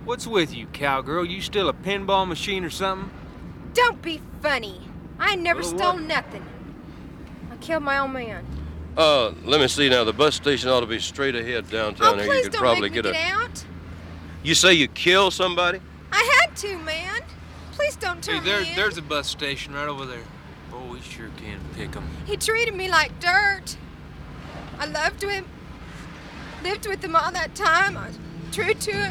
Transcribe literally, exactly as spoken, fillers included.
What's with you, cowgirl? You still a pinball machine or something? Don't be funny. I ain't never Well, stole what? nothing. I killed my own man. Uh, let me see now. The bus station ought to be straight ahead downtown Oh, there. please You could don't probably make me get get a. out. You say you killed somebody? I had to, man. Please don't turn Hey, there, me in. there's a bus station right over there. Oh, we sure can pick 'em. He treated me like dirt. I loved him. Lived with him all that time. I was true to him.